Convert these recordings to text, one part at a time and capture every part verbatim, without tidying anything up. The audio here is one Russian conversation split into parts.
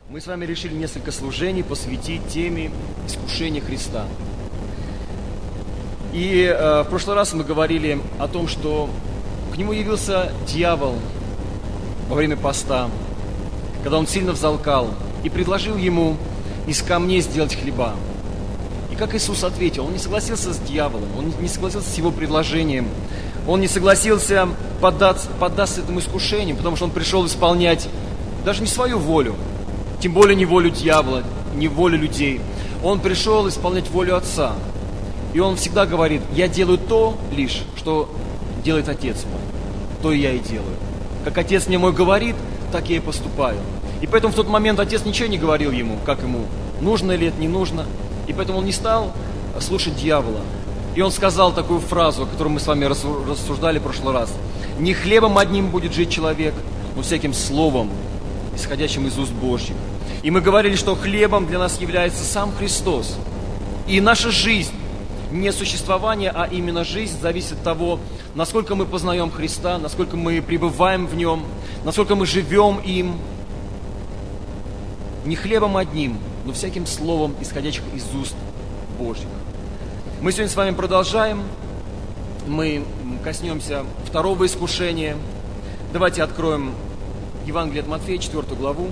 Мы с вами решили несколько служений посвятить теме искушения Христа. И э, в прошлый раз мы говорили о том, что к нему явился дьявол во время поста, когда он сильно взалкал, и предложил ему из камней сделать хлеба. И как Иисус ответил, он не согласился с дьяволом, он не согласился с его предложением, он не согласился поддаться, поддаться этому искушению, потому что он пришел исполнять даже не свою волю, тем более не волю дьявола, не волю людей. Он пришел исполнять волю Отца. И он всегда говорит: я делаю то лишь, что делает Отец мой. То и я и делаю. Как Отец мне мой говорит, так я и поступаю. И поэтому в тот момент Отец ничего не говорил ему, как ему, нужно ли это, не нужно. И поэтому он не стал слушать дьявола. И он сказал такую фразу, о которой мы с вами рассуждали в прошлый раз. Не хлебом одним будет жить человек, но всяким словом, исходящим из уст Божьих. И мы говорили, что хлебом для нас является сам Христос. И наша жизнь, не существование, а именно жизнь, зависит от того, насколько мы познаем Христа, насколько мы пребываем в Нем, насколько мы живем им. Не хлебом одним, но всяким словом, исходящим из уст Божьих. Мы сегодня с вами продолжаем. Мы коснемся второго искушения. Давайте откроем Евангелие от Матфея, четвёртую главу.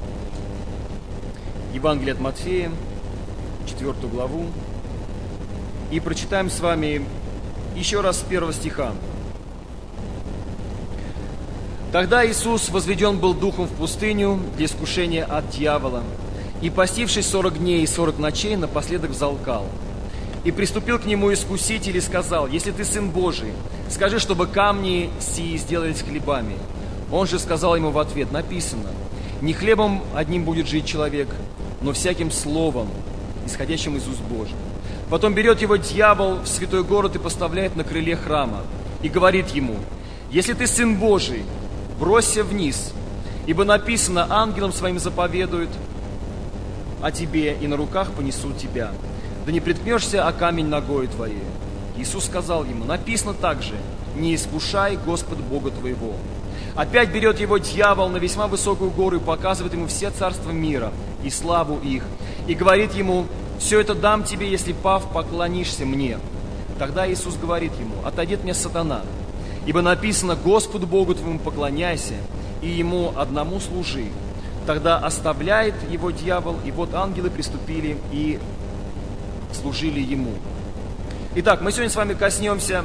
Евангелие от Матфея, четвёртую главу. И прочитаем с вами еще раз с первого стиха. «Тогда Иисус возведен был духом в пустыню для искушения от дьявола, и, постившись сорок дней и сорок ночей, напоследок взалкал. И приступил к нему искуситель и сказал: если ты Сын Божий, скажи, чтобы камни сии сделались хлебами. Он же сказал ему в ответ: написано, не хлебом одним будет жить человек, но всяким словом, исходящим из уст Божьих. Потом берет его дьявол в святой город и поставляет на крыле храма, и говорит ему: если ты Сын Божий, бросься вниз, ибо написано, ангелам своим заповедуют о тебе, и на руках понесут тебя. Да не приткнешься о камень ногою твоей. Иисус сказал ему: написано также, не искушай Господа Бога твоего. Опять берет его дьявол на весьма высокую гору и показывает ему все царства мира и славу их. И говорит ему: все это дам тебе, если, пав, поклонишься мне. Тогда Иисус говорит ему: отойди от меня, сатана, ибо написано, Господу Богу твоему поклоняйся, и Ему одному служи. Тогда оставляет его дьявол, и вот ангелы приступили и служили ему». Итак, мы сегодня с вами коснемся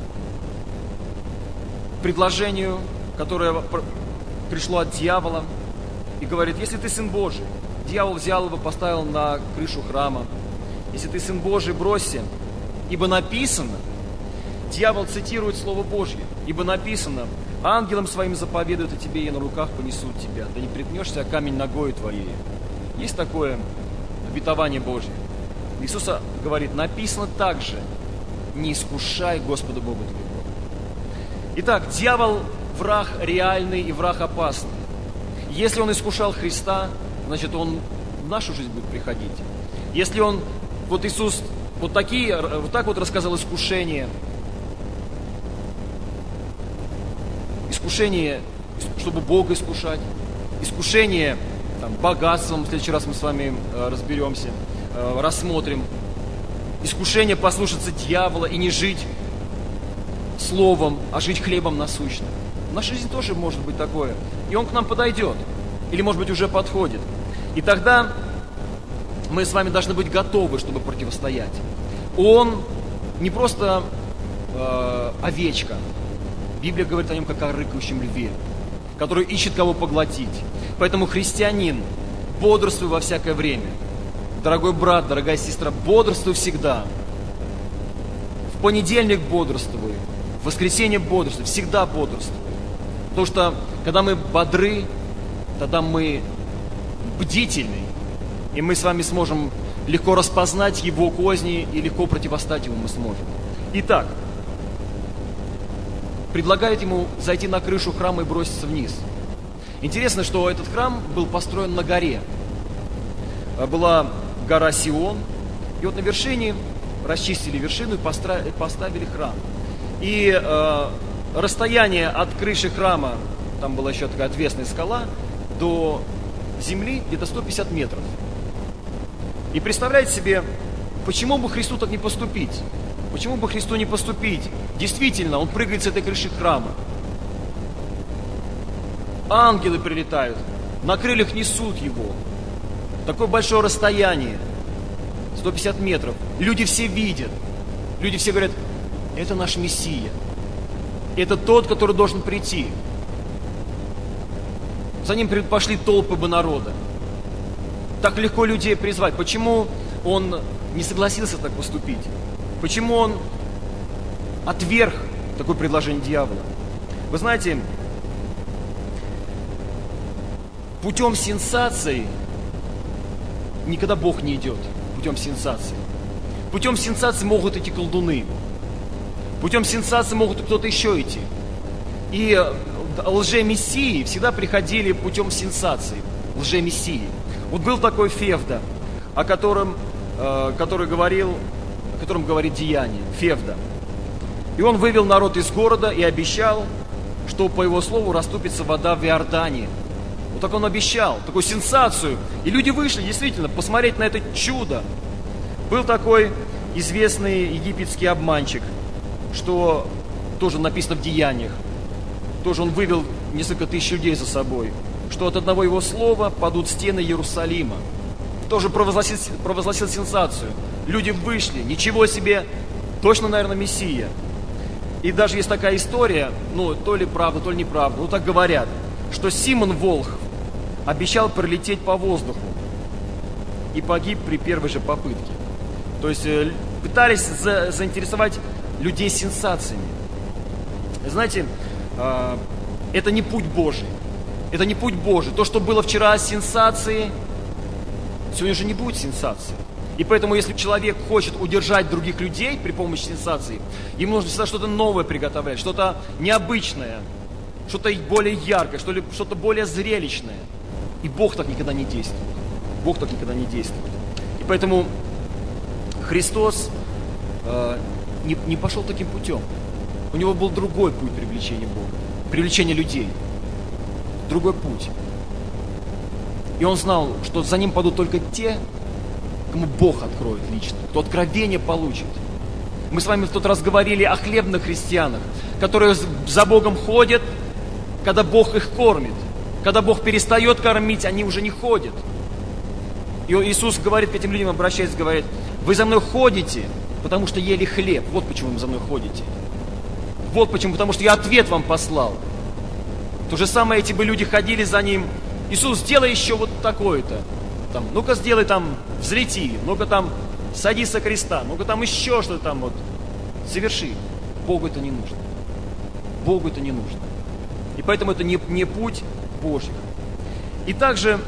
предложению, которое пришло от дьявола, и говорит: если ты Сын Божий, дьявол взял его, поставил на крышу храма. Если ты Сын Божий, бросься, ибо написано, дьявол цитирует Слово Божье, ибо написано, ангелам своим заповедуют о тебе, и на руках понесут тебя, да не приткнешься о камень ногою твоей. Есть такое обетование Божье. Иисус говорит: написано также, не искушай Господа Бога твоего. Итак, дьявол враг реальный и враг опасный. Если он искушал Христа, значит, он в нашу жизнь будет приходить. Если он, вот Иисус, вот, такие, вот так вот рассказал искушение, искушение, чтобы Бога искушать, искушение там, богатством, в следующий раз мы с вами э, разберемся, э, рассмотрим, искушение послушаться дьявола и не жить словом, а жить хлебом насущным. В нашей жизни тоже может быть такое. И он к нам подойдет. Или, может быть, уже подходит. И тогда мы с вами должны быть готовы, чтобы противостоять. Он не просто э, овечка. Библия говорит о нем как о рыкающем льве, который ищет кого поглотить. Поэтому, христианин, бодрствуй во всякое время. Дорогой брат, дорогая сестра, бодрствуй всегда. В понедельник бодрствуй, в воскресенье бодрствуй, всегда бодрствуй. Потому что, когда мы бодры, тогда мы бдительны, и мы с вами сможем легко распознать его козни, и легко противостать ему мы сможем. Итак, предлагает ему зайти на крышу храма и броситься вниз. Интересно, что этот храм был построен на горе. Была гора Сион, и вот на вершине расчистили вершину и поставили храм. И э, расстояние от крыши храма, там была еще такая отвесная скала, до земли где-то сто пятьдесят метров. И представляете себе, почему бы Христу так не поступить? Почему бы Христу не поступить? Действительно, Он прыгает с этой крыши храма. Ангелы прилетают, на крыльях несут Его. Такое большое расстояние, сто пятьдесят метров. Люди все видят. Люди все говорят, это наш Мессия. Это тот, который должен прийти. За ним пошли толпы бы народа. Так легко людей призвать. Почему он не согласился так поступить? Почему он отверг такое предложение дьявола? Вы знаете, путем сенсаций никогда Бог не идет. Путем сенсаций. Путем сенсаций могут идти колдуны. Путем сенсаций могут кто-то еще идти. И лже-мессии всегда приходили путем сенсаций. Лже-мессии. Вот был такой Февда, о котором, э, который говорил, о котором говорит Деяние. Февда. И он вывел народ из города и обещал, что по его слову расступится вода в Иордане. Вот так он обещал, такую сенсацию. И люди вышли, действительно, посмотреть на это чудо. Был такой известный египетский обманщик, что тоже написано в Деяниях. Тоже он вывел несколько тысяч людей за собой, что от одного его слова падут стены Иерусалима. Тоже провозгласил, провозгласил сенсацию. Люди вышли, ничего себе, точно, наверное, Мессия. И даже есть такая история, ну, то ли правда, то ли неправда, ну, так говорят, что Симон Волхв обещал пролететь по воздуху и погиб при первой же попытке. То есть пытались за, заинтересовать людей сенсациями. Знаете, это не путь Божий. Это не путь Божий. То, что было вчера сенсацией, сегодня же не будет сенсации. И поэтому, если человек хочет удержать других людей при помощи сенсации, ему нужно всегда что-то новое приготовлять, что-то необычное, что-то более яркое, что-то более зрелищное. И Бог так никогда не действует. Бог так никогда не действует. И поэтому Христос э, не, не пошел таким путем. У него был другой путь привлечения Бога, привлечения людей. Другой путь. И он знал, что за ним падут только те, кому Бог откроет лично, кто откровение получит. Мы с вами в тот раз говорили о хлебных христианах, которые за Богом ходят, когда Бог их кормит. Когда Бог перестает кормить, они уже не ходят. И Иисус говорит к этим людям, обращаясь, говорит, вы за мной ходите, потому что ели хлеб. Вот почему вы за мной ходите. Вот почему, потому что я ответ вам послал. То же самое эти бы люди ходили за ним. Иисус, сделай еще вот такое-то. Там, ну-ка сделай там, взлети, ну-ка там, садись со креста, ну-ка там еще что-то там вот. Соверши. Богу это не нужно. Богу это не нужно. И поэтому это не, не путь Божий. И также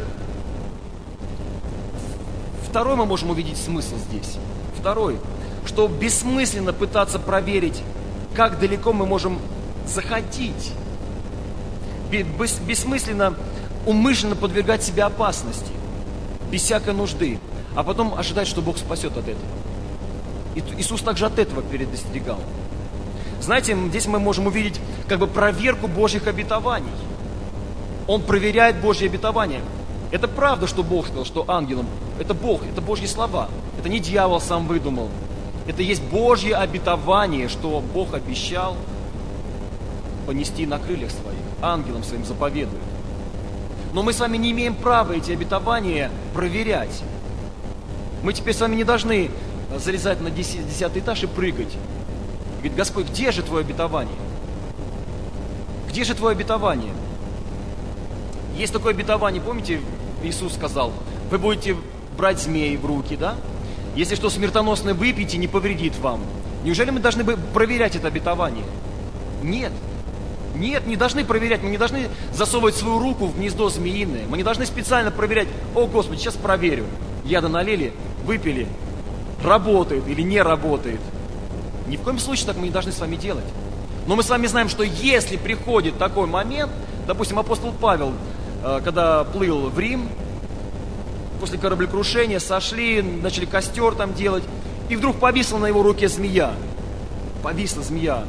второй мы можем увидеть смысл здесь. Второй, что бессмысленно пытаться проверить, как далеко мы можем заходить. Бессмысленно умышленно подвергать себя опасности, без всякой нужды, а потом ожидать, что Бог спасет от этого. И Иисус также от этого предостерегал. Знаете, здесь мы можем увидеть как бы проверку Божьих обетований. Он проверяет Божьи обетования. Это правда, что Бог сказал, что ангелам, это Бог, это Божьи слова. Это не дьявол сам выдумал. Это есть Божье обетование, что Бог обещал понести на крыльях своих, ангелам своим заповедует. Но мы с вами не имеем права эти обетования проверять. Мы теперь с вами не должны залезать на десятый этаж и прыгать. И говорит, Господь, где же Твое обетование? Где же Твое обетование? Есть такое обетование, помните, Иисус сказал, вы будете брать змеи в руки, да? Если что смертоносное выпьете, не повредит вам. Неужели мы должны проверять это обетование? Нет. Нет, не должны проверять, мы не должны засовывать свою руку в гнездо змеиное. Мы не должны специально проверять, о, Господи, сейчас проверю. Яда налили, выпили, работает или не работает. Ни в коем случае так мы не должны с вами делать. Но мы с вами знаем, что если приходит такой момент, допустим, апостол Павел, когда плыл в Рим, после кораблекрушения сошли, начали костер там делать, и вдруг повисла на его руке змея. Повисла змея.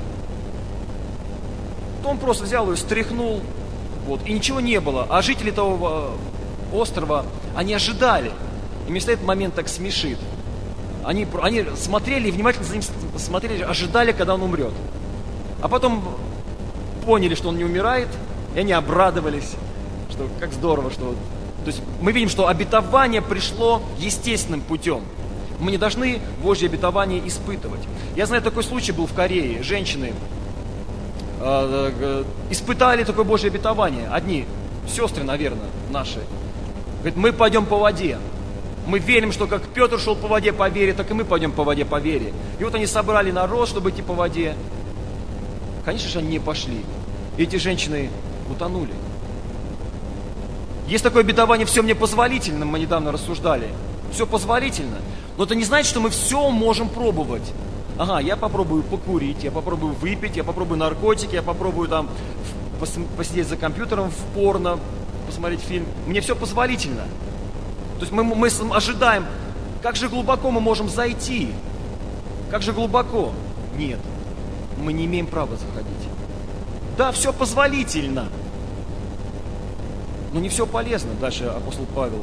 То он просто взял ее, стряхнул, вот, и ничего не было. А жители того острова, они ожидали. И мне этот момент так смешит. Они, они смотрели и внимательно за ним смотрели, ожидали, когда он умрет. А потом поняли, что он не умирает, и они обрадовались, что как здорово, что... То есть мы видим, что обетование пришло естественным путем. Мы не должны Божье обетование испытывать. Я знаю, такой случай был в Корее. Женщины э, э, испытали такое Божье обетование. Одни, сестры, наверное, наши. Говорят, мы пойдем по воде. Мы верим, что как Петр шел по воде по вере, так и мы пойдем по воде по вере. И вот они собрали народ, чтобы идти по воде. Конечно же, они не пошли. И эти женщины утонули. Есть такое обетование, все мне позволительно, мы недавно рассуждали. Все позволительно. Но это не значит, что мы все можем пробовать. Ага, я попробую покурить, я попробую выпить, я попробую наркотики, я попробую там посидеть за компьютером в порно, посмотреть фильм. Мне все позволительно. То есть мы, мы ожидаем, как же глубоко мы можем зайти? Как же глубоко? Нет, мы не имеем права заходить. Да, все позволительно. Но не все полезно, дальше апостол Павел.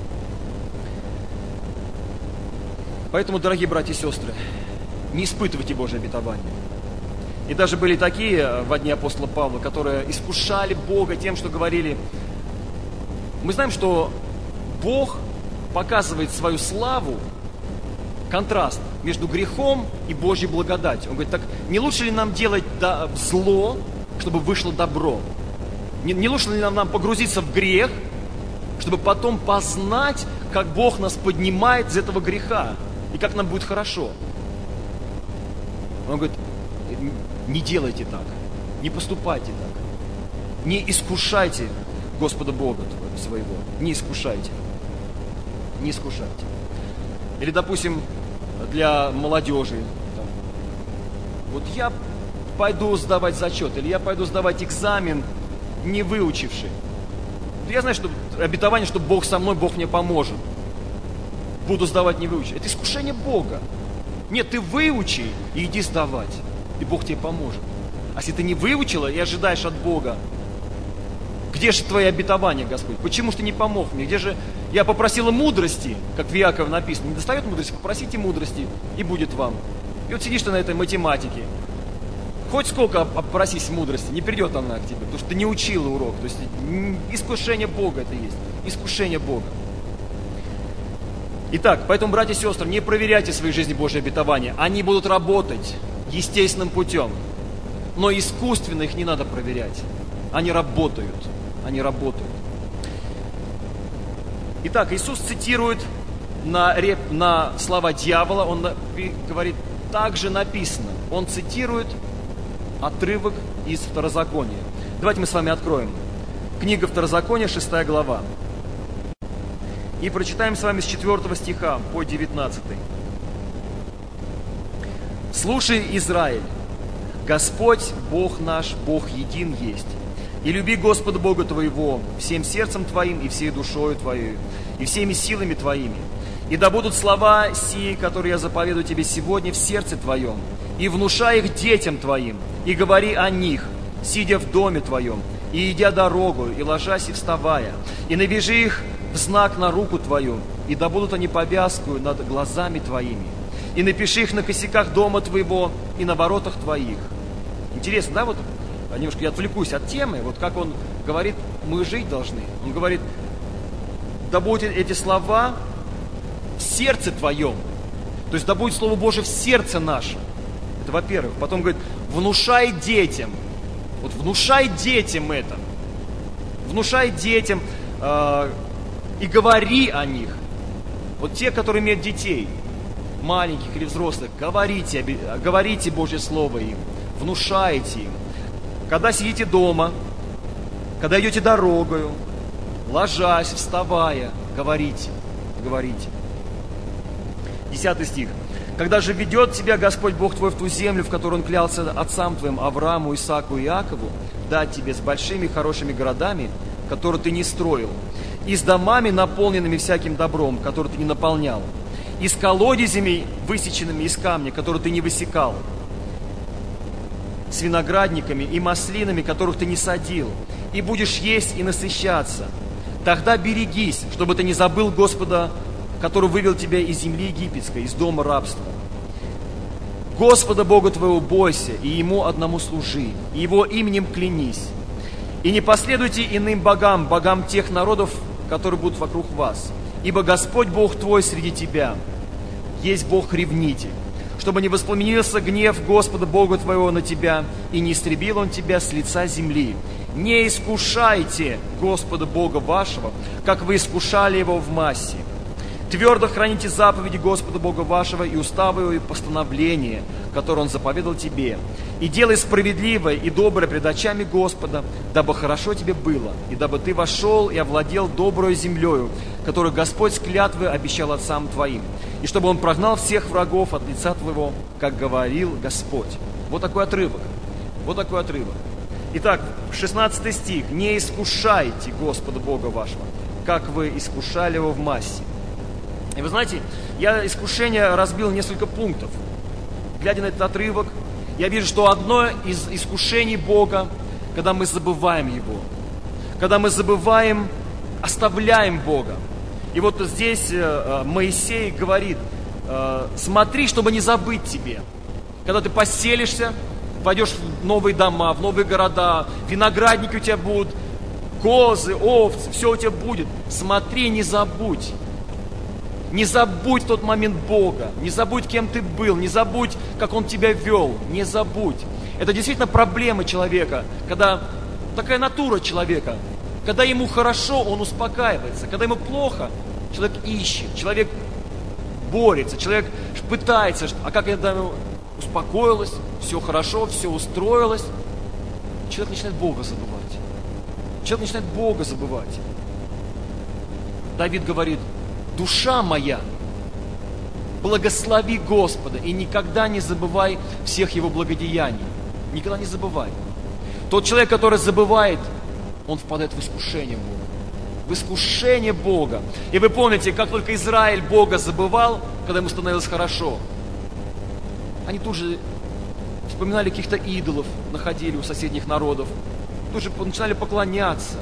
Поэтому, дорогие братья и сестры, не испытывайте Божие обетование. И даже были такие во дни апостола Павла, которые искушали Бога тем, что говорили. Мы знаем, что Бог показывает свою славу, контраст между грехом и Божьей благодатью. Он говорит, так не лучше ли нам делать зло, чтобы вышло добро? Не, не лучше ли нам, нам погрузиться в грех, чтобы потом познать, как Бог нас поднимает из этого греха, и как нам будет хорошо? Он говорит, не делайте так, не поступайте так, не искушайте Господа Бога своего, не искушайте, не искушайте. Или, допустим, для молодежи, там, вот я пойду сдавать зачет, или я пойду сдавать экзамен, не выучивший. Я знаю, что обетование, что Бог со мной, Бог мне поможет. Буду сдавать не выучить. Это искушение Бога. Нет, ты выучи и иди сдавать, и Бог тебе поможет. А если ты не выучила и ожидаешь от Бога, где же твои обетования, Господь? Почему же ты не помог мне? Где же я попросила мудрости, как в Иакове написано? Не достает мудрости, попросите мудрости, и будет вам. И вот сидишь ты на этой математике. Хоть сколько попросись мудрости, не придет она к тебе, потому что ты не учила урок. То есть искушение Бога это есть. Искушение Бога. Итак, поэтому, братья и сестры, не проверяйте в своей жизни Божьи обетования. Они будут работать естественным путем. Но искусственно их не надо проверять. Они работают. Они работают. Итак, Иисус цитирует на, реп, на слова дьявола. Он говорит, так же написано. Он цитирует отрывок из Второзакония. Давайте мы с вами откроем. Книга Второзакония, шестая глава. И прочитаем с вами с четвёртого стиха по девятнадцатый. «Слушай, Израиль, Господь, Бог наш, Бог един есть. И люби Господа Бога твоего всем сердцем твоим и всей душою твоей, и всеми силами твоими. И да будут слова сии, которые я заповедую тебе сегодня в сердце твоем, и внушай их детям твоим, и говори о них, сидя в доме твоем, и идя дорогу, и ложась, и вставая, и навяжи их в знак на руку твою, и да будут они повязкою над глазами твоими, и напиши их на косяках дома твоего и на воротах твоих». Интересно, да, вот немножко я отвлекусь от темы, вот как он говорит, мы жить должны. Он говорит, да будут эти слова в сердце твоем, то есть да будет Слово Божие в сердце нашем. Это во-первых. Потом говорит, внушай детям. Вот внушай детям это. Внушай детям э, и говори о них. Вот те, которые имеют детей, маленьких или взрослых, говорите, говорите Божье Слово им, внушайте им. Когда сидите дома, когда идете дорогою, ложась, вставая, говорите, говорите. Десятый стих. «Когда же ведет тебя Господь Бог твой в ту землю, в которую Он клялся отцам твоим, Аврааму, Исааку и Иакову, дать тебе с большими хорошими городами, которые ты не строил, и с домами, наполненными всяким добром, которые ты не наполнял, и с колодезями, высеченными из камня, которые ты не высекал, с виноградниками и маслинами, которых ты не садил, и будешь есть и насыщаться, Тогда берегись, чтобы ты не забыл Господа, который вывел тебя из земли египетской, из дома рабства. Господа Бога твоего бойся, и Ему одному служи, и Его именем клянись. И не последуйте иным богам, богам тех народов, которые будут вокруг вас. Ибо Господь Бог твой среди тебя есть Бог-ревнитель, чтобы не воспламенился гнев Господа Бога твоего на тебя, и не истребил Он тебя с лица земли. Не искушайте Господа Бога вашего, как вы искушали Его в массе. Твердо храните заповеди Господа Бога вашего и уставы Его и постановления, которые Он заповедал тебе. И делай справедливое и доброе пред очами Господа, дабы хорошо тебе было, и дабы ты вошел и овладел доброю землею, которую Господь с клятвы обещал отцам твоим, и чтобы Он прогнал всех врагов от лица твоего, как говорил Господь». Вот такой отрывок. Вот такой отрывок. Итак, шестнадцатый стих. «Не искушайте Господа Бога вашего, как вы искушали Его в массе». И вы знаете, я искушение разбил несколько пунктов. Глядя на этот отрывок, я вижу, что одно из искушений Бога, когда мы забываем Его, когда мы забываем, оставляем Бога. И вот здесь Моисей говорит: смотри, чтобы не забыть тебе. Когда ты поселишься, пойдешь в новые дома, в новые города, виноградники у тебя будут, козы, овцы, все у тебя будет. Смотри, не забудь. Не забудь в тот момент Бога, не забудь, кем ты был, не забудь, как Он тебя вел, не забудь. Это действительно проблема человека, когда такая натура человека, когда ему хорошо, он успокаивается, когда ему плохо, человек ищет, человек борется, человек пытается, а как когда ему успокоилось, все хорошо, все устроилось, человек начинает Бога забывать. Человек начинает Бога забывать. Давид говорит: душа моя, благослови Господа и никогда не забывай всех Его благодеяний. Никогда не забывай. Тот человек, который забывает, он впадает в искушение Бога. В искушение Бога. И вы помните, как только Израиль Бога забывал, когда ему становилось хорошо, они тут же вспоминали каких-то идолов, находили у соседних народов, тут же начинали поклоняться,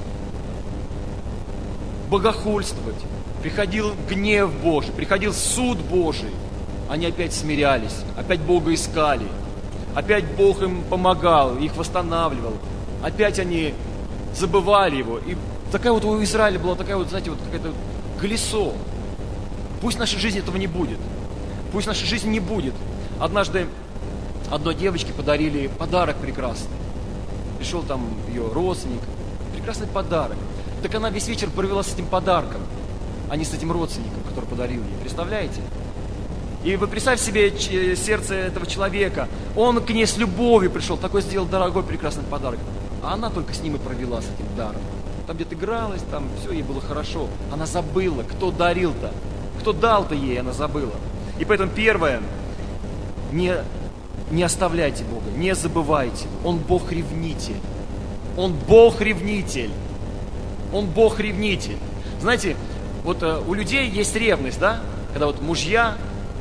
богохульствовать. Приходил гнев Божий, приходил суд Божий. Они опять смирялись, опять Бога искали. Опять Бог им помогал, их восстанавливал. Опять они забывали Его. И такая вот у Израиля была такая вот, знаете, вот какое-то колесо. Пусть в нашей жизни этого не будет. Пусть в нашей жизни не будет. Однажды одной девочке подарили подарок прекрасный. Пришел там ее родственник. Прекрасный подарок. Так она весь вечер провела с этим подарком, а не с этим родственником, который подарил ей. Представляете? И вы представьте себе сердце этого человека. Он к ней с любовью пришел, такой сделал дорогой, прекрасный подарок. А она только с ним и провела, с этим даром. Там где-то игралась, там все, ей было хорошо. Она забыла, кто дарил-то, кто дал-то ей, она забыла. И поэтому первое, не, не оставляйте Бога, не забывайте. Он Бог-ревнитель. Он Бог-ревнитель. Он Бог-ревнитель. Знаете, вот э, у людей есть ревность, да? Когда вот мужья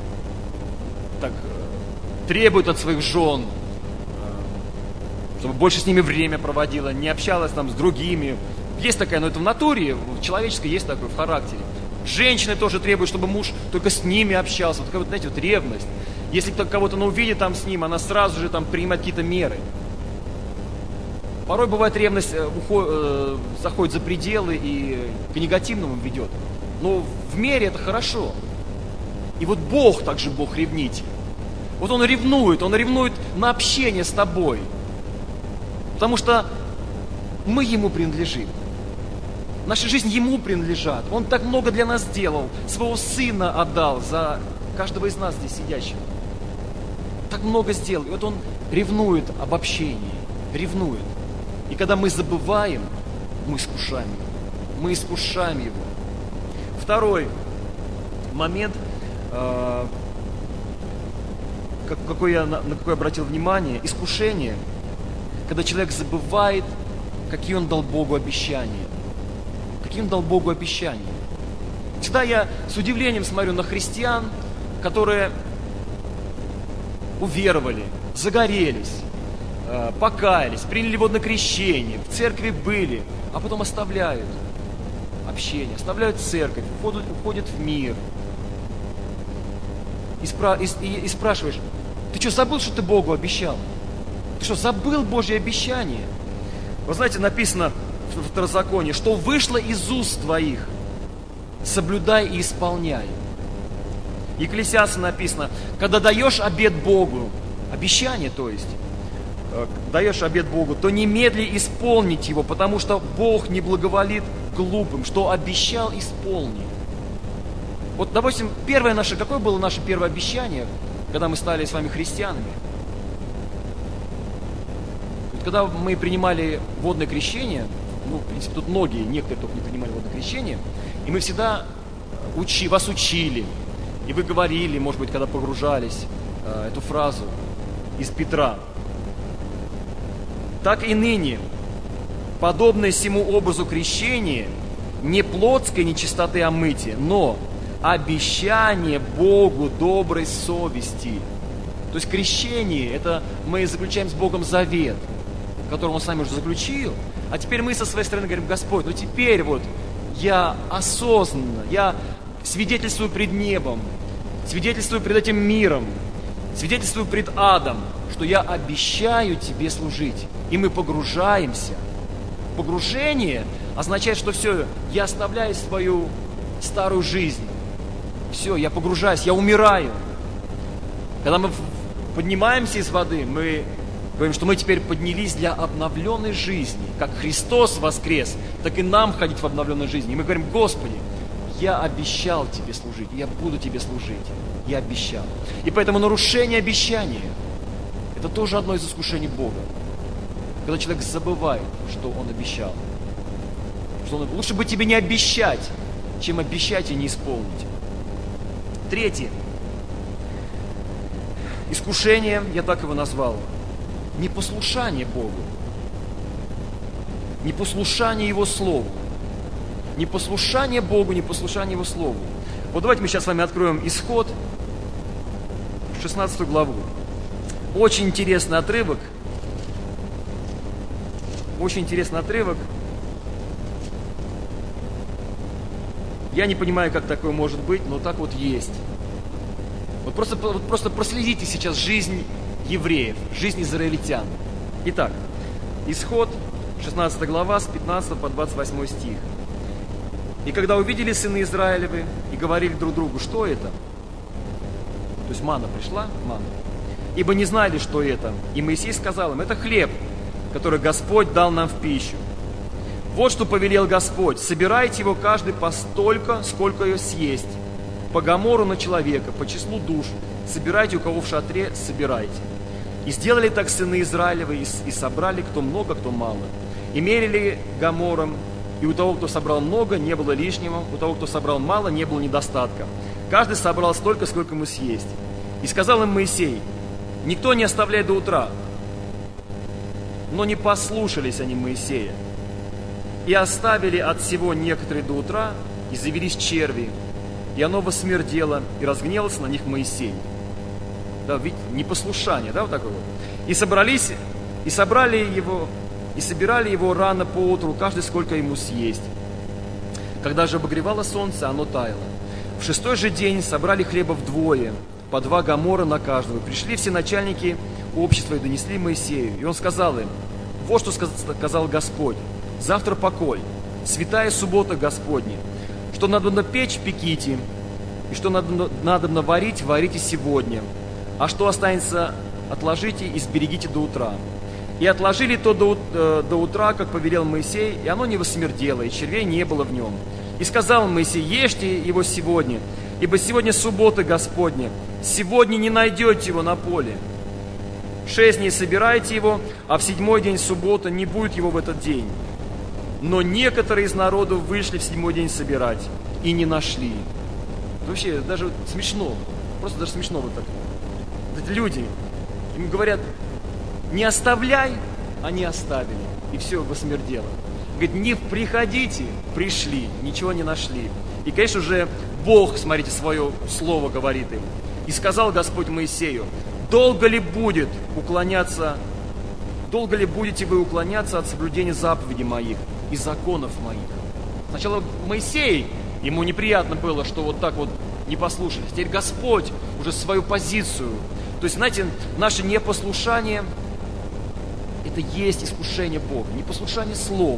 так э, требуют от своих жен, э, чтобы больше с ними время проводила, не общалась там с другими. Есть такая, но это в натуре, в человеческой есть такое, в характере. Женщины тоже требуют, чтобы муж только с ними общался. Вот такая вот, знаете, вот ревность. Если кто кого-то ну, увидит там с ним, она сразу же там принимает какие-то меры. Порой бывает ревность уход, э, заходит за пределы и к негативному ведет. Но в мере это хорошо. И вот Бог также Бог-ревнитель. Вот Он ревнует, Он ревнует на общение с тобой. Потому что мы Ему принадлежим. Наша жизнь Ему принадлежат. Он так много для нас сделал. Своего Сына отдал за каждого из нас здесь сидящего. Так много сделал. И вот Он ревнует об общении. Ревнует. И когда мы забываем, мы искушаем Его. Мы искушаем Его. Второй момент, э, какой я, на какой я обратил внимание, искушение, когда человек забывает, какие он дал Богу обещания. Какие он дал Богу обещания. Всегда я с удивлением смотрю на христиан, которые уверовали, загорелись, покаялись, приняли водное крещение, в церкви были, а потом оставляют. общение, оставляют церковь, уходят, уходят в мир. И, спра- и, и, и спрашиваешь, ты что, забыл, что ты Богу обещал? Ты что, забыл Божье обещание? Вы знаете, написано в Второзаконии, что вышло из уст твоих, соблюдай и исполняй. В Екклесиасту написано, когда даешь обет Богу, обещание, то есть, даешь обет Богу, то немедли исполнить его, потому что Бог не благоволит глупым, что обещал, исполни. Вот, допустим, первое наше, какое было наше первое обещание, когда мы стали с вами христианами? Вот, когда мы принимали водное крещение, ну, в принципе, тут многие, некоторые только не принимали водное крещение, и мы всегда учи, вас учили, и вы говорили, может быть, когда погружались, эту фразу из Петра. Так и ныне, подобное сему образу крещения, не плотской нечистоты омытия, но обещание Богу доброй совести. То есть крещение, это мы заключаем с Богом завет, который Он с нами уже заключил, а теперь мы со своей стороны говорим, Господь, ну теперь вот я осознанно, я свидетельствую пред небом, свидетельствую пред этим миром, свидетельствую пред адом, что я обещаю Тебе служить. И мы погружаемся. Погружение означает, что все, я оставляю свою старую жизнь. Все, я погружаюсь, я умираю. Когда мы поднимаемся из воды, мы говорим, что мы теперь поднялись для обновленной жизни. Как Христос воскрес, так и нам ходить в обновленной жизни. И мы говорим, Господи, я обещал Тебе служить, я буду Тебе служить. Я обещал. И поэтому нарушение обещания – это тоже одно из искушений Бога. Когда человек забывает, что он обещал. Что он... Лучше бы тебе не обещать, чем обещать и не исполнить. Третье. Искушение, я так его назвал, непослушание Богу. Непослушание Его Слову. Непослушание Богу, непослушание Его Слову. Вот давайте мы сейчас с вами откроем Исход, шестнадцатую главу. Очень интересный отрывок. Очень интересный отрывок. Я не понимаю, как такое может быть, но так вот есть. Вот просто, вот просто проследите сейчас жизнь евреев, жизнь израильтян. Итак, Исход, шестнадцатая глава, с пятнадцатого по двадцать восьмой стих. «И когда увидели сыны Израилевы и говорили друг другу, что это?» То есть манна пришла, манна. «Ибо не знали, что это. И Моисей сказал им, это хлеб, который Господь дал нам в пищу. Вот что повелел Господь, собирайте его каждый по столько, сколько ее съесть. По гамору на человека, по числу душ, собирайте у кого в шатре, собирайте. И сделали так сыны Израилевы, и, и собрали кто много, кто мало. И мерили гамором, и у того, кто собрал много, не было лишнего, у того, кто собрал мало, не было недостатка. Каждый собрал столько, сколько ему съесть. И сказал им Моисей, никто не оставляй до утра. Но не послушались они Моисея. И оставили от всего некоторые до утра, и завелись черви, и оно восмердело, и разгневался на них Моисей». Да, видите, непослушание, да, вот такое вот. «И собрались, и собрали его, и собирали его рано поутру, каждый сколько ему съесть. Когда же обогревало солнце, оно таяло. В шестой же день собрали хлеба вдвое, по два гамора на каждого. Пришли все начальники общества и донесли Моисею. И он сказал им, вот что сказал Господь, завтра покой, святая суббота Господня, что надо печь, пеките, и что надо, надо наварить, варите сегодня, а что останется, отложите и сберегите до утра. И отложили то до, э, до утра, как повелел Моисей, и оно не восмердело, и червей не было в нем. И сказал Моисей, ешьте его сегодня, ибо сегодня суббота Господня, сегодня не найдете его на поле. Шесть дней собирайте его, а в седьмой день суббота не будет его в этот день. Но некоторые из народу вышли в седьмой день собирать и не нашли». Вообще, даже смешно, просто даже смешно вот так. Вот эти люди, им говорят, не оставляй, они оставили, и все восмердело. Говорит, не приходите, пришли, ничего не нашли. И, конечно же, Бог, смотрите, свое слово говорит им. «И сказал Господь Моисею, долго ли будет уклоняться, долго ли будете вы уклоняться от соблюдения заповедей моих и законов моих?» Сначала Моисей, ему неприятно было, что вот так вот не послушались. Теперь Господь уже свою позицию. То есть, знаете, наше непослушание – это есть искушение Бога. Непослушание Слову.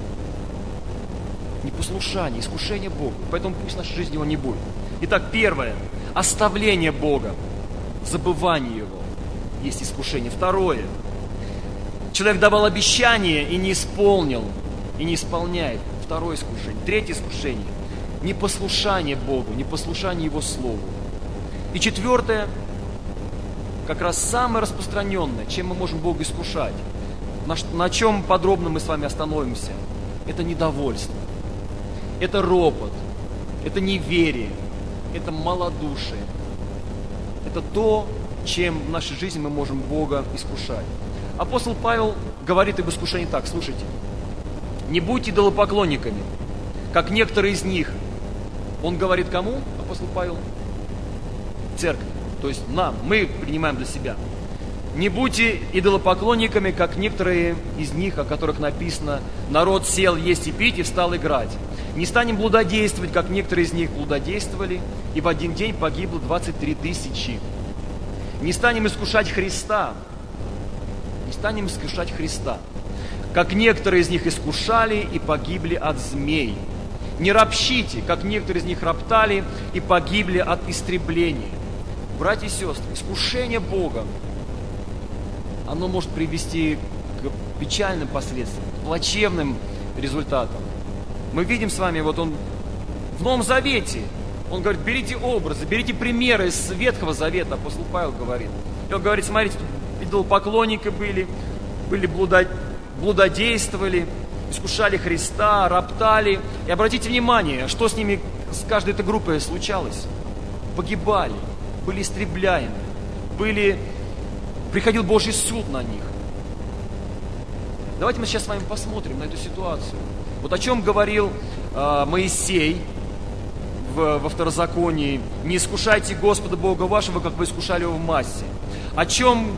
Непослушание, искушение Бога. Поэтому пусть в нашей жизни его не будет. Итак, первое – оставление Бога, забывание Его. Есть искушение. Второе – человек давал обещание и не исполнил, и не исполняет. Второе искушение. Третье искушение – непослушание Богу, непослушание Его Слову. И четвертое – как раз самое распространенное, чем мы можем Бога искушать, на, на чем подробно мы с вами остановимся, это недовольство, это ропот, это неверие, это малодушие. Это то, чем в нашей жизни мы можем Бога искушать. Апостол Павел говорит об искушении так, слушайте. Не будьте идолопоклонниками, как некоторые из них. Он говорит кому, апостол Павел? Церкви. То есть нам, мы принимаем для себя. Не будьте идолопоклонниками, как некоторые из них, о которых написано: народ сел есть и пить и встал играть. Не станем блудодействовать, как некоторые из них блудодействовали, и в один день погибло двадцать три тысячи. Не станем искушать Христа, не станем искушать Христа, как некоторые из них искушали и погибли от змей. Не ропщите, как некоторые из них роптали и погибли от истребления. Братья и сестры, искушение Бога, оно может привести к печальным последствиям, к плачевным результатам. Мы видим с вами, вот он в Новом Завете, он говорит, берите образы, берите примеры из Ветхого Завета, апостол Павел говорит. И он говорит, смотрите, идолопоклонники были, были блудо, блудодействовали, искушали Христа, роптали. И обратите внимание, что с ними, с каждой этой группой случалось. Погибали, были истребляемы, были, приходил Божий суд на них. Давайте мы сейчас с вами посмотрим на эту ситуацию. Вот о чем говорил э, Моисей в, во Второзаконии. Не искушайте Господа Бога вашего, как вы искушали его в массе. О чем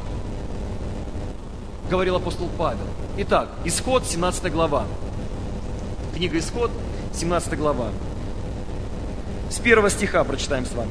говорил апостол Павел. Итак, Исход, семнадцатая глава. Книга Исход, семнадцатая глава. С первого стиха прочитаем с вами.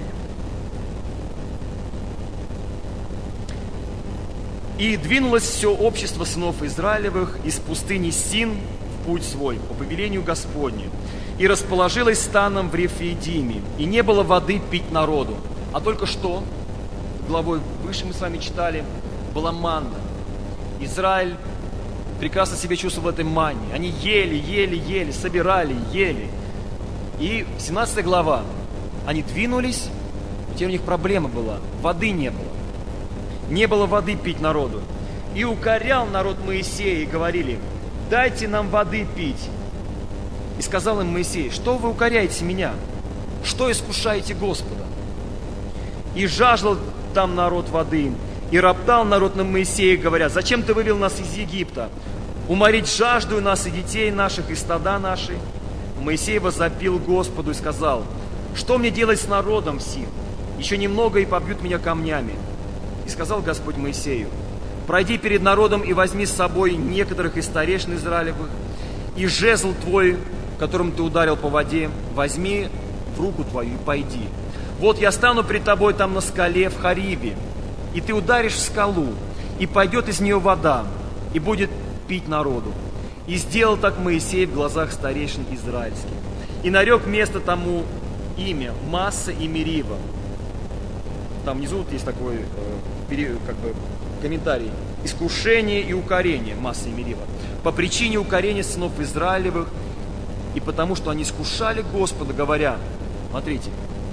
«И двинулось все общество сынов Израилевых из пустыни Син в путь свой, по повелению Господню, и расположилось станом в Рефидиме, и не было воды пить народу». А только что, главой выше мы с вами читали, была манна. Израиль прекрасно себя чувствовал в этой манне. Они ели, ели, ели, собирали, ели. И семнадцатая глава. Они двинулись, теперь у них проблема была. Воды не было. Не было воды пить народу. И укорял народ Моисея, и говорили: дайте нам воды пить. И сказал им Моисей: что вы укоряете меня? Что искушаете Господа? И жаждал там народ воды. И роптал народ на Моисея, говоря: зачем ты вывел нас из Египта? Уморить жажду нас и детей наших, и стада наши. Моисей возопил Господу и сказал: что мне делать с народом сим? Еще немного, и побьют меня камнями. И сказал Господь Моисею: пройди перед народом и возьми с собой некоторых из старейшин Израилевых, и жезл твой, которым ты ударил по воде, возьми в руку твою и пойди. Вот я стану пред тобой там на скале в Хариве, и ты ударишь в скалу, и пойдет из нее вода, и будет пить народу. И сделал так Моисей в глазах старейшин израильских. И нарек место тому имя Масса и Мерива. Там внизу вот есть такой э, как бы, комментарий. Искушение и укорение Масса и Мерива. По причине укорения сынов Израилевых, и потому что они искушали Господа, говоря: смотрите,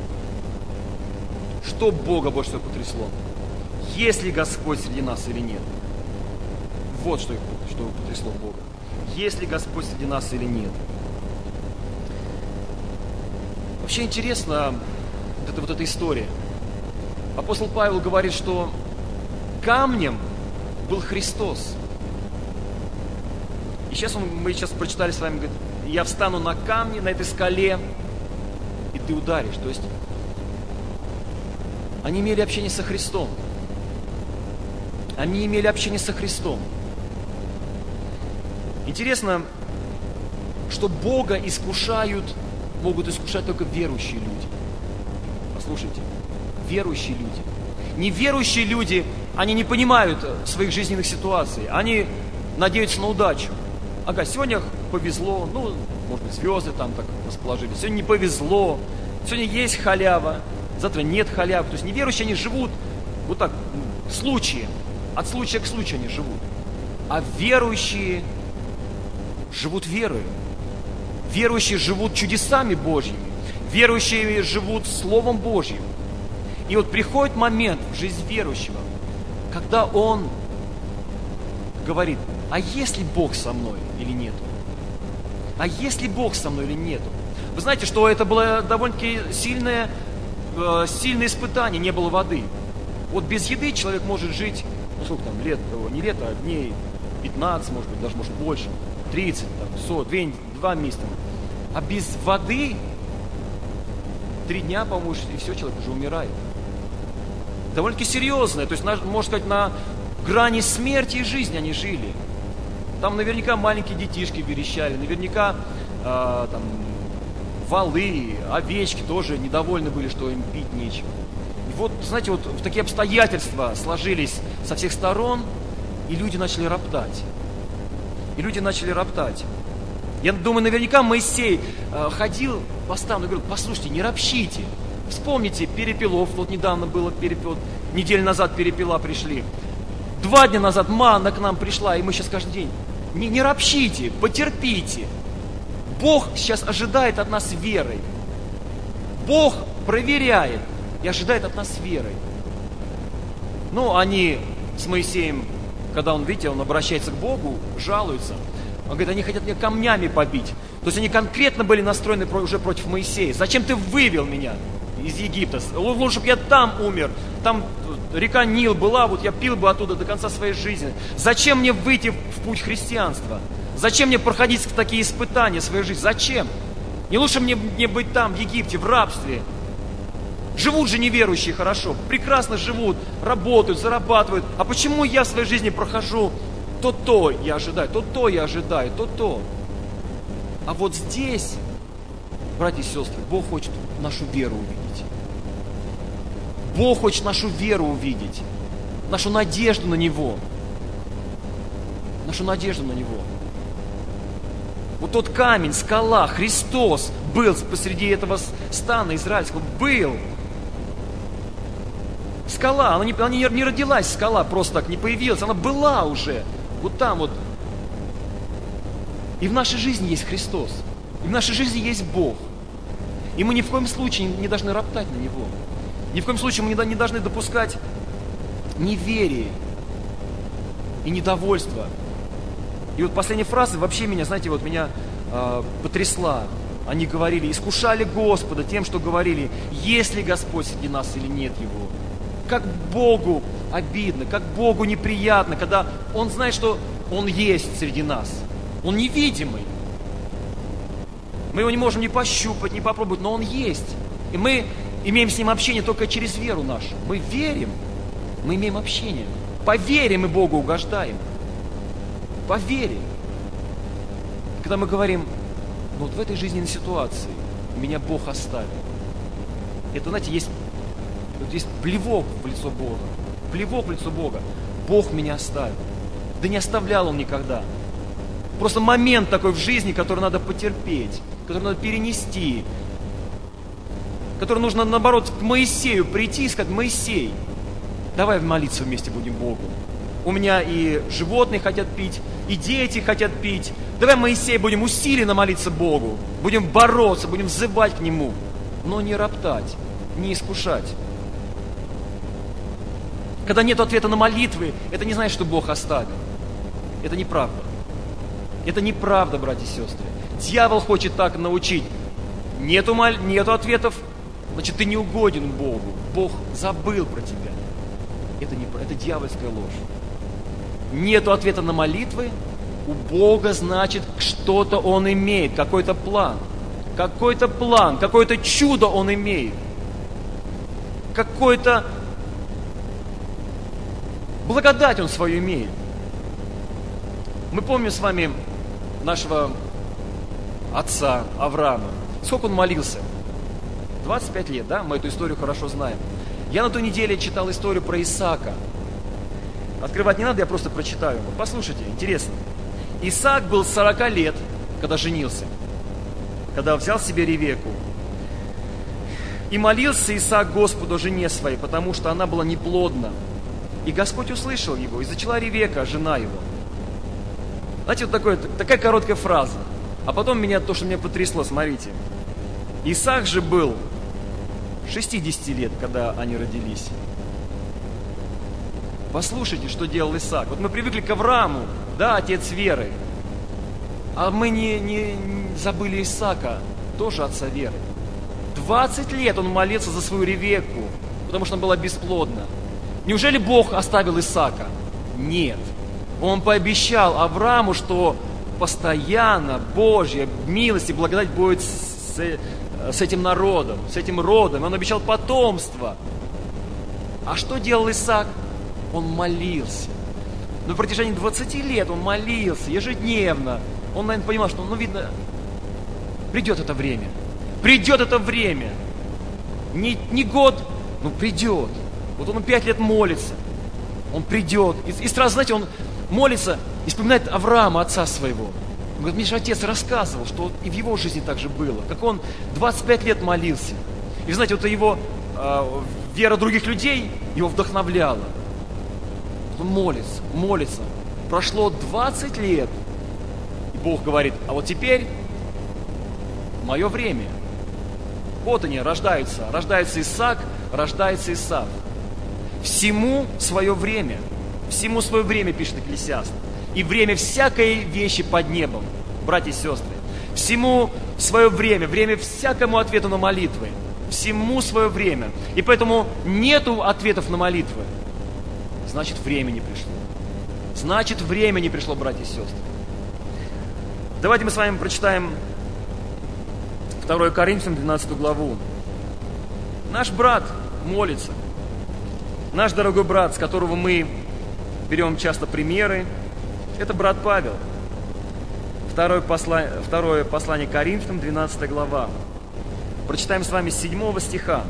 что Бога больше всего потрясло? Есть ли Господь среди нас или нет? Вот что, что потрясло Бога. Есть ли Господь среди нас или нет? Вообще интересно вот эта, вот эта история. Апостол Павел говорит, что камнем был Христос. И сейчас он, мы сейчас прочитали с вами, говорит: я встану на камне, на этой скале, и ты ударишь. То есть они имели общение со Христом. Они имели общение со Христом. Интересно, что Бога искушают, могут искушать только верующие люди. Послушайте, верующие люди. Неверующие люди, они не понимают своих жизненных ситуаций, они надеются на удачу. Ага, сегодня повезло, ну, может быть, звезды там так расположились, сегодня не повезло, сегодня есть халява, завтра нет халявы. То есть неверующие, они живут вот так, случаем, от случая к случаю они живут. А верующие живут верой. Верующие живут чудесами Божьими. Верующие живут Словом Божьим. И вот приходит момент в жизнь верующего, когда он говорит: а если Бог со мной или нету? А если Бог со мной или нету? Вы знаете, что это было довольно-таки сильное, э, сильное испытание, не было воды. Вот без еды человек может жить, ну сколько там, лет, не лет, а дней пятнадцать, может быть, даже может больше, тридцать, там, сорок, два месяца. А без воды три дня, по-моему, и все, человек уже умирает. Довольно-таки серьезное, то есть, можно сказать, на грани смерти и жизни они жили. Там наверняка маленькие детишки верещали, наверняка э, там, валы, овечки тоже недовольны были, что им пить нечего. И вот, знаете, вот такие обстоятельства сложились со всех сторон, и люди начали роптать. И люди начали роптать. Я думаю, наверняка Моисей э, ходил по стану и говорил: послушайте, не ропщите. Вспомните перепелов, вот недавно было перепел, неделю назад перепела пришли. Два дня назад манна к нам пришла, и мы сейчас каждый день. Не, не ропщите, потерпите. Бог сейчас ожидает от нас верой. Бог проверяет и ожидает от нас верой. Ну, они с Моисеем, когда он, видите, он обращается к Богу, жалуются. Он говорит: они хотят меня камнями побить. То есть они конкретно были настроены уже против Моисея. Зачем ты вывел меня из Египта? Лучше бы я там умер. Там река Нил была, вот я пил бы оттуда до конца своей жизни. Зачем мне выйти в путь христианства? Зачем мне проходить такие испытания в своей жизни? Зачем? Не лучше мне, мне быть там, в Египте, в рабстве. Живут же неверующие хорошо, прекрасно живут, работают, зарабатывают. А почему я в своей жизни прохожу то-то я ожидаю, то-то я ожидаю, то-то? А вот здесь, братья и сестры, Бог хочет нашу веру увидеть. Бог хочет нашу веру увидеть, нашу надежду на Него. Нашу надежду на Него. Вот тот камень, скала, Христос был посреди этого стана израильского, был. Скала, она не, она не родилась, скала просто так не появилась, она была уже, вот там вот. И в нашей жизни есть Христос, и в нашей жизни есть Бог. И мы ни в коем случае не должны роптать на Него. Ни в коем случае мы не должны допускать неверие и недовольство. И вот последняя фраза вообще меня, знаете, вот меня э, потрясла. Они говорили, искушали Господа тем, что говорили: есть ли Господь среди нас или нет Его. Как Богу обидно, как Богу неприятно, когда Он знает, что Он есть среди нас. Он невидимый. Мы Его не можем ни пощупать, ни попробовать, но Он есть. И мы имеем с Ним общение только через веру нашу. Мы верим, мы имеем общение. По вере мы Богу угождаем. По вере. Когда мы говорим: ну вот в этой жизненной ситуации меня Бог оставил. Это, знаете, есть, вот есть плевок в лицо Бога. Плевок в лицо Бога. Бог меня оставил. Да не оставлял Он никогда. Просто момент такой в жизни, который надо потерпеть, который надо перенести, который нужно, наоборот, к Моисею прийти и сказать: Моисей, давай молиться вместе будем Богу. У меня и животные хотят пить, и дети хотят пить. Давай, Моисей, будем усиленно молиться Богу. Будем бороться, будем взывать к Нему. Но не роптать, не искушать. Когда нет ответа на молитвы, это не значит, что Бог оставил. Это неправда. Это неправда, братья и сестры. Дьявол хочет так научить. Нету, мол... Нету ответов, значит, ты не угоден Богу. Бог забыл про тебя. Это, не... это дьявольская ложь. Нету ответа на молитвы, у Бога, значит, что-то Он имеет, какой-то план. Какой-то план, какое-то чудо Он имеет. Какой-то благодать Он свою имеет. Мы помним с вами нашего отца Авраама. Сколько он молился? двадцать пять лет, да? Мы эту историю хорошо знаем. Я на той неделе читал историю про Исаака. Открывать не надо, я просто прочитаю. Вот послушайте, интересно. Исаак был сорок лет, когда женился, когда взял себе Ревекку. И молился Исаак Господу о жене своей, потому что она была неплодна. И Господь услышал его, и зачала Ревекка, жена его. Знаете, вот такое, такая короткая фраза. А потом меня, то, что меня потрясло, смотрите. Исаак же был шестьдесят лет, когда они родились. Послушайте, что делал Исаак. Вот мы привыкли к Аврааму, да, отец веры. А мы не, не, не забыли Исаака, тоже отца веры. двадцать лет он молился за свою Ревекку, потому что она была бесплодна. Неужели Бог оставил Исаака? Нет. Он пообещал Аврааму, что постоянно Божья милость и благодать будет с, с этим народом, с этим родом. Он обещал потомство. А что делал Исаак? Он молился. На протяжении двадцати лет он молился ежедневно. Он, наверное, понимал, что, ну, видно, придет это время. Придет это время. Не, не год, но придет. Вот он пять лет молится. Он придет. И, и сразу, знаете, он молится и вспоминает Авраама, отца своего. Он говорит, мне же отец рассказывал, что и в его жизни так же было. Как он двадцать пять лет молился. И знаете, вот его э, вера других людей его вдохновляла. Он молится, молится. Прошло двадцать лет. И Бог говорит, а вот теперь мое время. Вот они рождаются. Рождается Исаак, рождается Исав. Всему свое время. Всему свое время, пишет Экклесиаст. И время всякой вещи под небом, братья и сестры. Всему свое время, время всякому ответу на молитвы. Всему свое время. И поэтому нету ответов на молитвы. Значит, время не пришло. Значит, время не пришло, братья и сестры. Давайте мы с вами прочитаем второе Коринфянам, двенадцатую главу. Наш брат молится. Наш дорогой брат, с которого мы берем часто примеры, это брат Павел. Второе послание, второе послание Коринфянам, двенадцатая глава. Прочитаем с вами с седьмого стиха.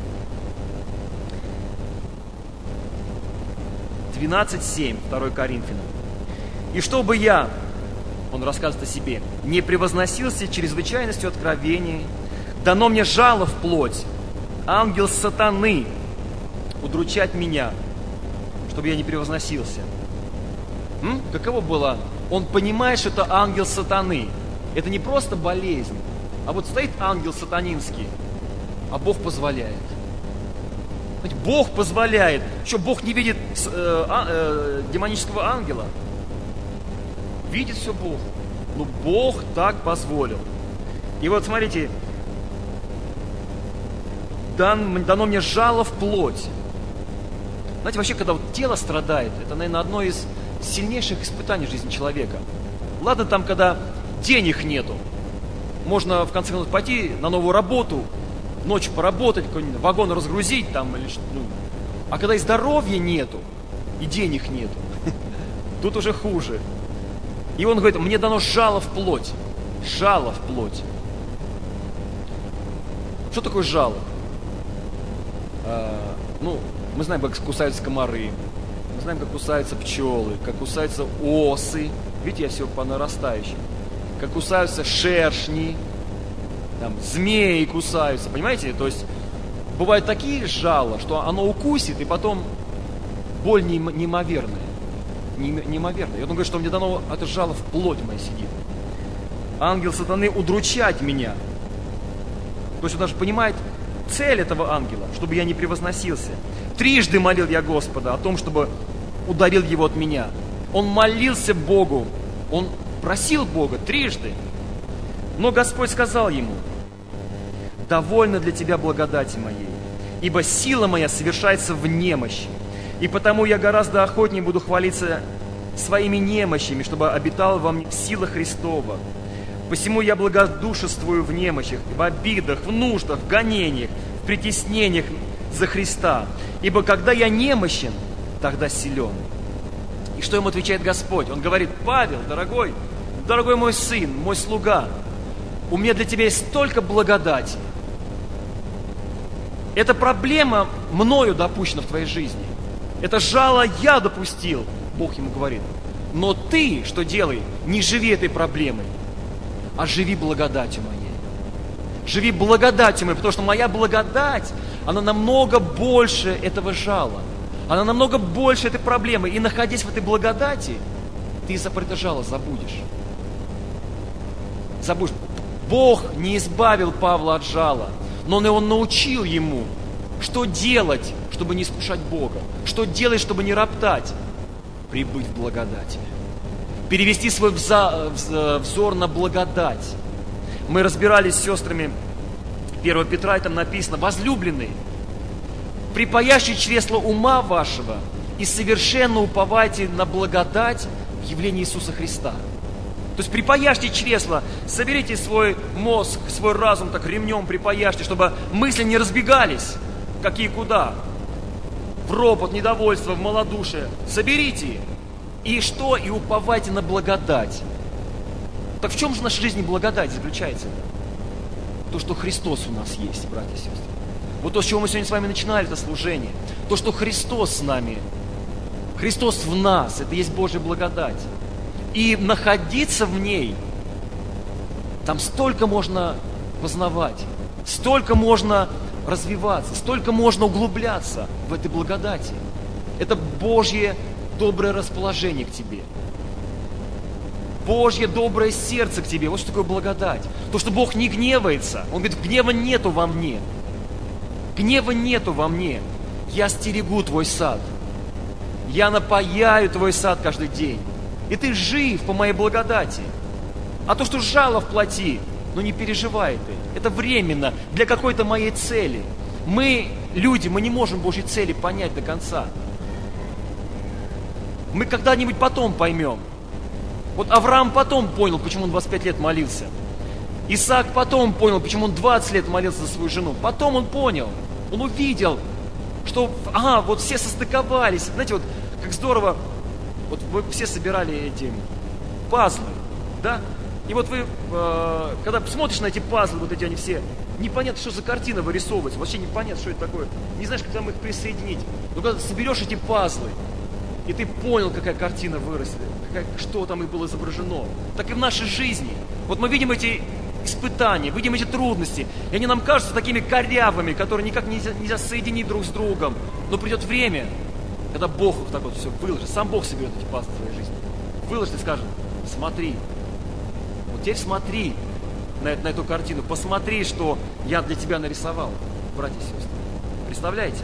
двенадцать семь, второе Коринфянам. «И чтобы я, он рассказывает о себе, не превозносился чрезвычайностью откровений, дано мне жало в плоть, ангел сатаны, удручать меня, чтобы я не превозносился». М? Каково было? Он понимает, что это ангел сатаны. Это не просто болезнь, а вот стоит ангел сатанинский, а Бог позволяет. Бог позволяет. Что, Бог не видит э, а, э, демонического ангела? Видит все Бог. Но Бог так позволил. И вот смотрите, дан, дано мне жало в плоть. Знаете, вообще, когда вот тело страдает, это, наверное, одно из сильнейших испытаний в жизни человека. Ладно там, когда денег нету. Можно, в конце концов, пойти на новую работу, ночью поработать, какой-нибудь вагон разгрузить там, или что. Ну. А когда и здоровья нету, и денег нету, тут уже хуже. И он говорит, мне дано жало в плоть. Жало в плоть. Что такое жало? А, ну, мы знаем, как кусаются комары, мы знаем, как кусаются пчелы, как кусаются осы. Видите, я все по нарастающей. Как кусаются шершни, там, змеи кусаются, понимаете? То есть бывают такие жало, что оно укусит, и потом боль неимоверная. Неимоверная. И он говорит, что мне дано это жало в плоть моей сидит. Ангел сатаны удручать меня. То есть он даже понимает цель этого ангела, чтобы я не превозносился. Трижды молил я Господа о том, чтобы удалил его от меня. Он молился Богу, он просил Бога трижды. Но Господь сказал ему, довольно для тебя благодати моей, ибо сила моя совершается в немощи. И потому я гораздо охотнее буду хвалиться своими немощами, чтобы обитал во мне сила Христова. Посему я благодушествую в немощах, в обидах, в нуждах, в гонениях, в притеснениях за Христа. Ибо когда я немощен, тогда силен. И что ему отвечает Господь? Он говорит, Павел, дорогой, дорогой мой сын, мой слуга, у меня для тебя есть столько благодати. Эта проблема мною допущена в твоей жизни. Это жало я допустил, Бог ему говорит. Но ты, что делай, не живи этой проблемой, а живи благодатью моей. Живи благодатью моей, потому что моя благодать, она намного больше этого жала. Она намного больше этой проблемы. И находясь в этой благодати, ты за это жало забудешь. Забудешь. Бог не избавил Павла от жала, но он научил ему, что делать, чтобы не искушать Бога, что делать, чтобы не роптать. Прибыть в благодати. Перевести свой взор на благодать. Мы разбирались с сестрами первого Петра, и там написано: возлюбленные, припаящие чресла ума вашего и совершенно уповайте на благодать в явлении Иисуса Христа. То есть припаяшьте чресла, соберите свой мозг, свой разум так ремнем припаяшьте, чтобы мысли не разбегались, какие куда. В ропот, недовольство, в малодушие. Соберите. И что? И уповайте на благодать. Так в чем же в нашей жизни благодать заключается? То, что Христос у нас есть, братья и сестры. Вот то, с чего мы сегодня с вами начинали это служение. То, что Христос с нами. Христос в нас. Это есть Божья благодать. И находиться в ней, там столько можно познавать, столько можно развиваться, столько можно углубляться в этой благодати. Это Божье доброе расположение к тебе. Божье доброе сердце к тебе. Вот что такое благодать. То, что Бог не гневается. Он говорит: гнева нету во мне. Гнева нету во мне. Я стерегу твой сад. Я напаяю твой сад каждый день. И ты жив по моей благодати. А то, что жало в плоти, ну не переживай ты. Это временно, для какой-то моей цели. Мы, люди, мы не можем Божьей цели понять до конца. Мы когда-нибудь потом поймем. Вот Авраам потом понял, почему он двадцать пять лет молился. Исаак потом понял, почему он двадцать лет молился за свою жену. Потом он понял, он увидел, что, ага, вот все состыковались. Знаете, вот как здорово, вот вы все собирали эти пазлы, да? И вот вы, э, когда смотришь на эти пазлы, вот эти они все, непонятно, что за картина вырисовывается, вообще непонятно, что это такое. Не знаешь, как там их присоединить. Но когда ты соберешь эти пазлы, и ты понял, какая картина выросла, какая, что там и было изображено, так и в нашей жизни. Вот мы видим эти испытания, видим эти трудности, и они нам кажутся такими корявыми, которые никак нельзя, нельзя соединить друг с другом. Но придет время, когда Бог вот так вот все выложит, сам Бог соберет эти пазлы в твоей жизни. Выложит и скажет: смотри, вот теперь смотри на, на эту картину, посмотри, что я для тебя нарисовал, братья и сестры. Представляете?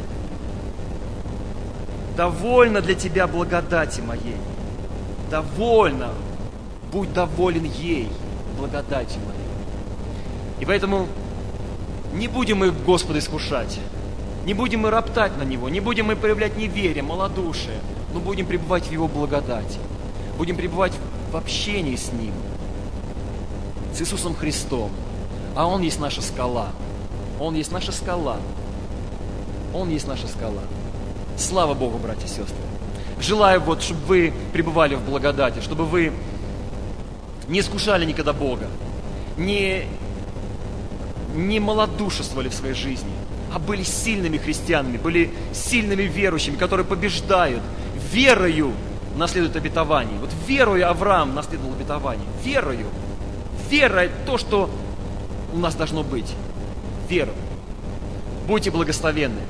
Довольно для тебя благодати моей. Довольно. Будь доволен ей, благодатью моей. И поэтому не будем мы Господа искушать. Не будем мы роптать на Него. Не будем мы проявлять неверие, малодушие. Но будем пребывать в Его благодати. Будем пребывать в общении с Ним. С Иисусом Христом. А Он есть наша скала. Он есть наша скала. Он есть наша скала. Слава Богу, братья и сестры. Желаю, вот, чтобы вы пребывали в благодати, чтобы вы не искушали никогда Бога, не, не малодушествовали в своей жизни, а были сильными христианами, были сильными верующими, которые побеждают, верою наследуют обетование. Вот верою Авраам наследовал обетование. Верою. Вера – то, что у нас должно быть. Вера. Будьте благословенны.